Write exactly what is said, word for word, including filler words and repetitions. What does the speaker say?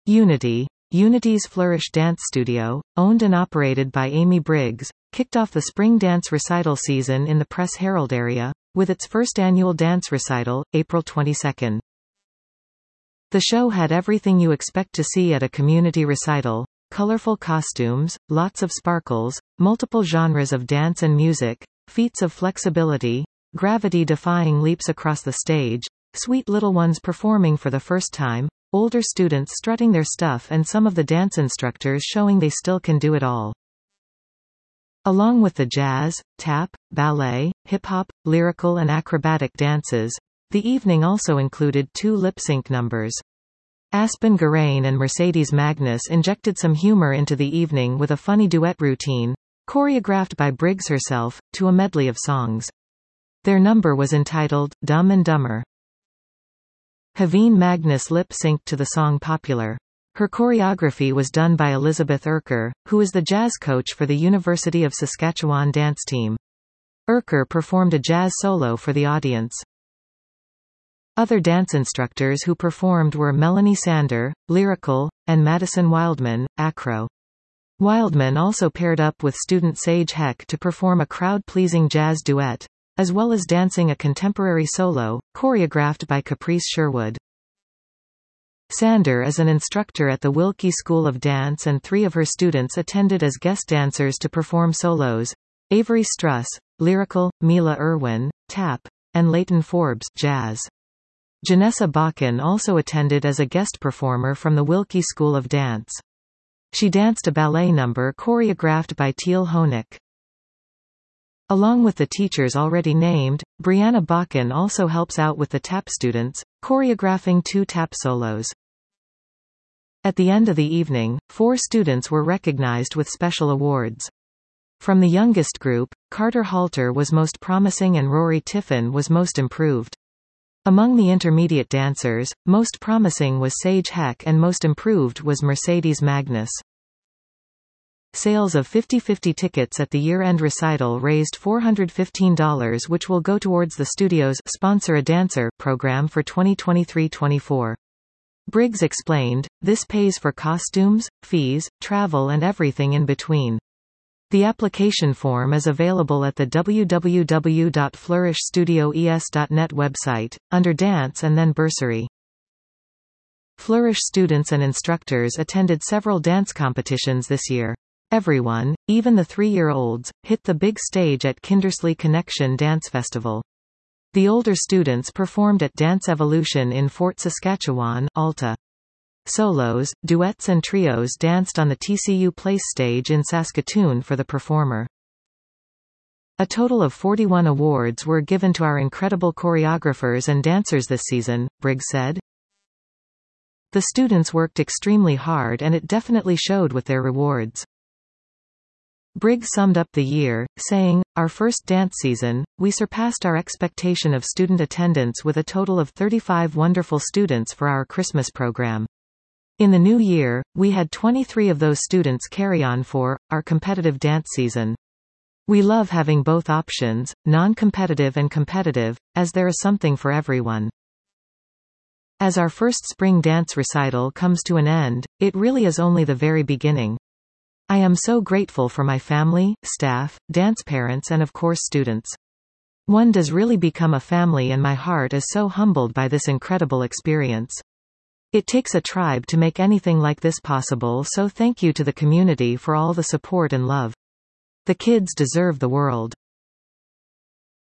Unity. Unity's Flourish Dance Studio, owned and operated by Amy Briggs, kicked off the spring dance recital season in the Press Herald area, with its first annual dance recital, April twenty-second. The show had everything you expect to see at a community recital: colorful costumes, lots of sparkles, multiple genres of dance and music, feats of flexibility, gravity-defying leaps across the stage, sweet little ones performing for the first time, older students strutting their stuff, and some of the dance instructors showing they still can do it all. Along with the jazz, tap, ballet, hip-hop, lyrical and acrobatic dances, the evening also included two lip-sync numbers. Aspen Garain and Mercedes Magnus injected some humor into the evening with a funny duet routine, choreographed by Briggs herself, to a medley of songs. Their number was entitled, Dumb and Dumber. Haveen Magnus lip-synced to the song Popular. Her choreography was done by Elizabeth Erker, who is the jazz coach for the University of Saskatchewan dance team. Erker performed a jazz solo for the audience. Other dance instructors who performed were Melanie Sander, Lyrical, and Madison Wildman, Acro. Wildman also paired up with student Sage Heck to perform a crowd-pleasing jazz duet, as well as dancing a contemporary solo, choreographed by Caprice Sherwood. Sander is an instructor at the Wilkie School of Dance, and three of her students attended as guest dancers to perform solos: Avery Struss, Lyrical, Mila Irwin, Tap, and Leighton Forbes, Jazz. Janessa Bakken also attended as a guest performer from the Wilkie School of Dance. She danced a ballet number choreographed by Teal Honig. Along with the teachers already named, Brianna Bakken also helps out with the tap students, choreographing two tap solos. At the end of the evening, four students were recognized with special awards. From the youngest group, Carter Halter was most promising and Rory Tiffin was most improved. Among the intermediate dancers, most promising was Sage Heck and most improved was Mercedes Magnus. Sales of fifty-fifty tickets at the year-end recital raised four hundred fifteen dollars, which will go towards the studio's Sponsor a Dancer program for twenty twenty-three twenty-four. Briggs explained, "This pays for costumes, fees, travel and everything in between." The application form is available at the w w w dot flourish studio e s dot net website, under Dance and then Bursary. Flourish students and instructors attended several dance competitions this year. Everyone, even the three-year-olds, hit the big stage at Kindersley Connection Dance Festival. The older students performed at Dance Evolution in Fort Saskatchewan, Alta. Solos, duets and trios danced on the T C U Place stage in Saskatoon for the performer. A total of forty-one awards were given to our incredible choreographers and dancers this season, Briggs said. The students worked extremely hard and it definitely showed with their rewards. Briggs summed up the year, saying, "Our first dance season, we surpassed our expectation of student attendance with a total of thirty-five wonderful students for our Christmas program. In the new year, we had twenty-three of those students carry on for our competitive dance season. We love having both options, non-competitive and competitive, as there is something for everyone." As our first spring dance recital comes to an end, it really is only the very beginning. I am so grateful for my family, staff, dance parents and of course students. One does really become a family and my heart is so humbled by this incredible experience. It takes a tribe to make anything like this possible, so thank you to the community for all the support and love. The kids deserve the world.